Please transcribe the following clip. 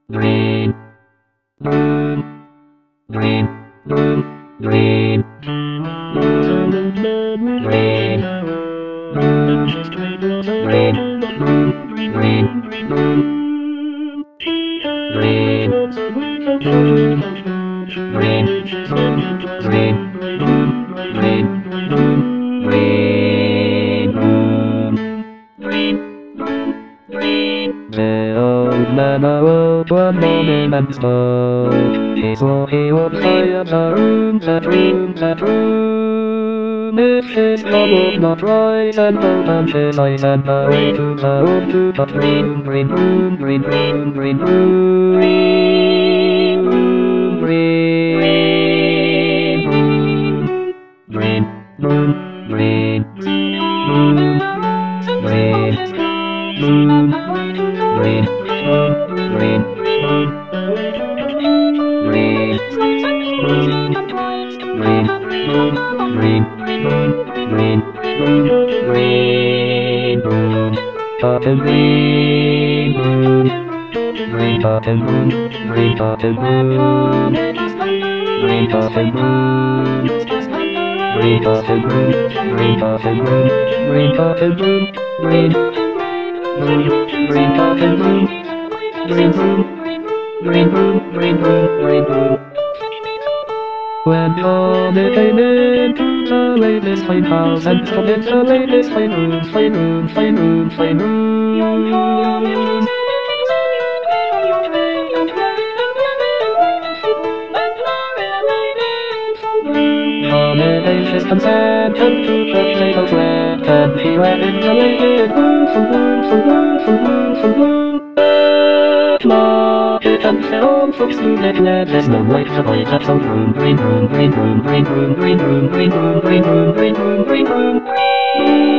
green, moon, green, moon, green, green, green, green, green, the old man awoke one morning and spoke. He thought he would fire the room, that room, that room. If his God would not rise and open his eyes and the way to the room, to that room, green room, green room, green room, green room, green room, green room, green moon, green moon, green moon, green moon, green moon, green moon, green moon, green moon, cotton green moon, green cotton moon, green cotton moon, green cotton moon, green cotton moon, green cotton moon, green cotton moon, green moon, green cotton moon, green moon, green moon, green moon, green moon. When Comet came into the latest fine house and stood in the latest fine room, fine room, fine room, fine room. Comet ate his consent and took the table flat, and he went in the latest room, from room, from room, from room, from room. Market and film folks who get led, there's no light to light that some room, green room, green room, green room, green room, green room, green room, green room, green room.